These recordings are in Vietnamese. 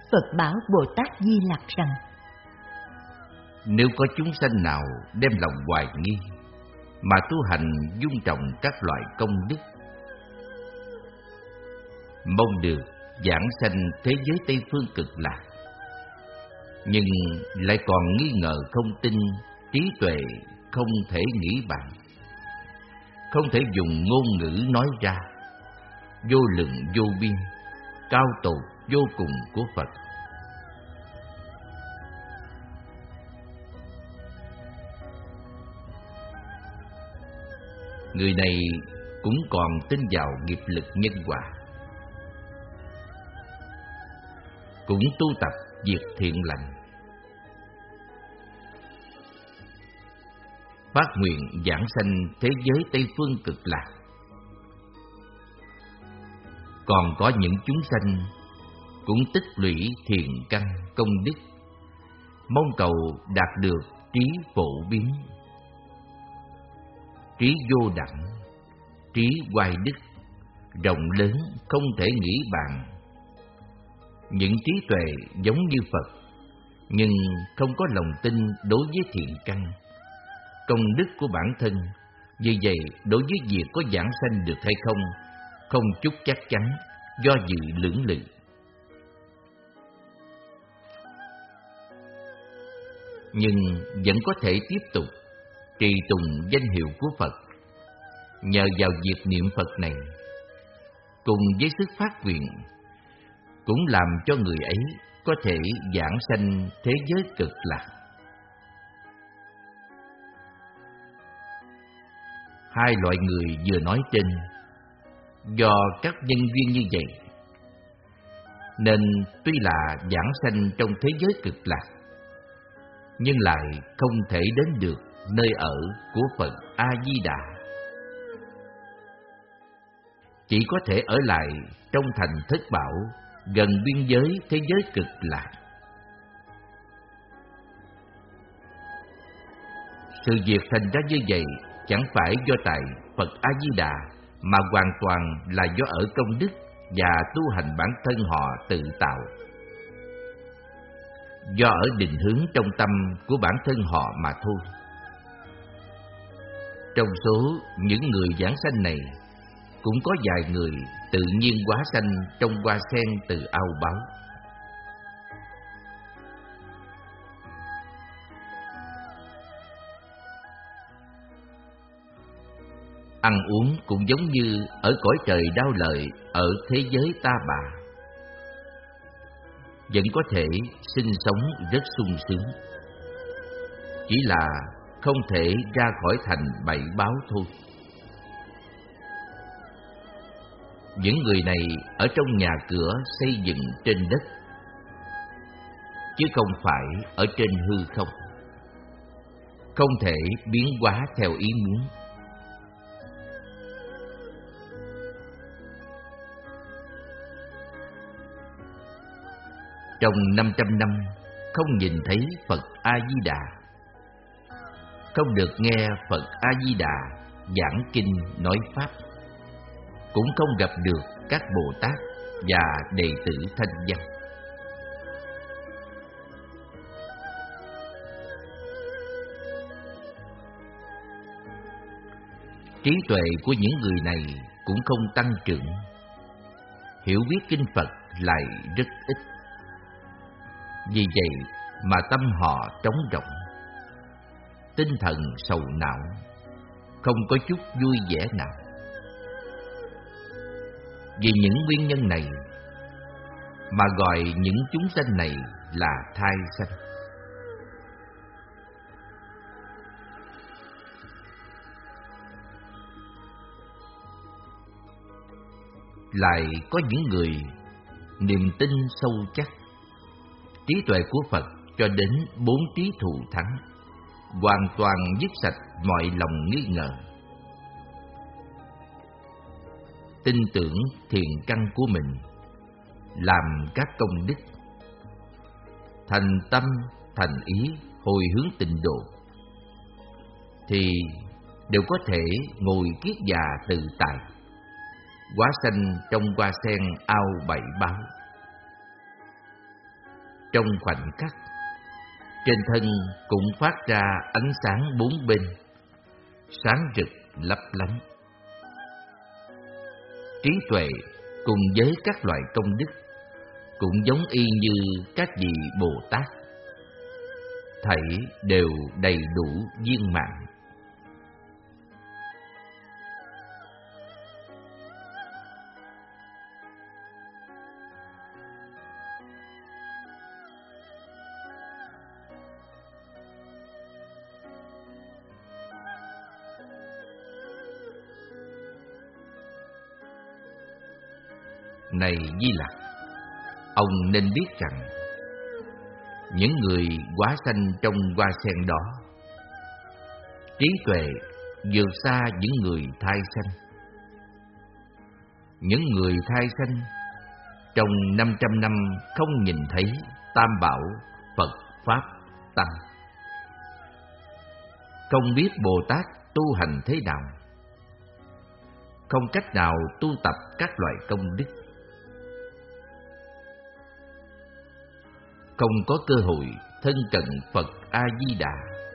Phật bảo Bồ Tát Di Lặc rằng: Nếu có chúng sanh nào đem lòng hoài nghi mà tu hành dung trọng các loại công đức, mong được giảng sanh thế giới Tây Phương Cực Lạc, nhưng lại còn nghi ngờ không tin, trí tuệ không thể nghĩ bàn, không thể dùng ngôn ngữ nói ra, vô lượng vô biên, cao tột vô cùng của Phật. Người này cũng còn tin vào nghiệp lực nhân quả, cũng tu tập việc thiện lành, phát nguyện giảng sanh thế giới Tây Phương Cực Lạc. Còn có những chúng sanh cũng tích lũy thiện căn công đức, mong cầu đạt được trí phổ biến, trí vô đẳng, trí hoài đức, rộng lớn không thể nghĩ bàn. Những trí tuệ giống như Phật, nhưng không có lòng tin đối với thiện căn, công đức của bản thân. Vì vậy, đối với việc có giảng sanh được hay không chút chắc chắn, do dự lưỡng lự. Nhưng vẫn có thể tiếp tục trì tùng danh hiệu của Phật. Nhờ vào việc niệm Phật này, cùng với sức phát nguyện, cũng làm cho người ấy có thể giảng sanh thế giới Cực Lạc. Hai loại người vừa nói trên, do các nhân duyên như vậy, nên tuy là giảng sanh trong thế giới Cực Lạc, nhưng lại không thể đến được nơi ở của Phật A-di-đà. Chỉ có thể ở lại trong thành Thất Bảo, gần biên giới thế giới Cực Lạc. Sự việc thành ra như vậy chẳng phải do tại Phật A-di-đà, mà hoàn toàn là do ở công đức và tu hành bản thân họ tự tạo. Do ở định hướng trong tâm của bản thân họ mà thôi. Trong số những người giảng sanh này, cũng có vài người tự nhiên hóa sanh trong hoa sen từ ao báo. Ăn uống cũng giống như ở cõi trời đao lợi ở thế giới ta bà, vẫn có thể sinh sống rất sung sướng, chỉ là không thể ra khỏi thành bảy báo thôi. Những người này ở trong nhà cửa xây dựng trên đất, chứ không phải ở trên hư không, không thể biến hóa theo ý muốn. Trong 500 năm không nhìn thấy Phật A-di-đà, không được nghe Phật A-di-đà giảng kinh nói pháp, cũng không gặp được các Bồ Tát và đệ tử thanh văn. Trí tuệ của những người này cũng không tăng trưởng, hiểu biết kinh Phật lại rất ít. Vì vậy mà tâm họ trống rỗng, tinh thần sầu não, không có chút vui vẻ nào. Vì những nguyên nhân này mà gọi những chúng sanh này là thai sanh. Lại có những người niềm tin sâu chắc, trí tuệ của Phật cho đến 4 trí thù thắng, hoàn toàn dứt sạch mọi lòng nghi ngờ. Tin tưởng thiện căn của mình, làm các công đức, thành tâm, thành ý, hồi hướng tịnh độ, thì đều có thể ngồi kiết già tự tại, hóa sanh trong hoa sen ao bảy báo. trong khoảnh khắc. Trên thân cũng phát ra ánh sáng bốn bên, sáng rực lấp lánh. Trí tuệ cùng với các loại công đức cũng giống y như các vị Bồ Tát, thảy đều đầy đủ viên mãn. Này Di Lặc, ông nên biết rằng những người hóa sanh trong hoa sen đó, trí tuệ vượt xa những người thai sanh. Những người thai sanh trong 500 năm không nhìn thấy Tam Bảo, Phật, Pháp, Tăng, không biết Bồ Tát tu hành thế nào, không cách nào tu tập các loại công đức, không có cơ hội thân cận Phật A-di-đà.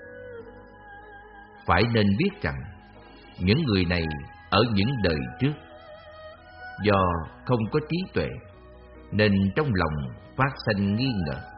Phải nên biết rằng những người này ở những đời trước do không có trí tuệ nên trong lòng phát sanh nghi ngờ.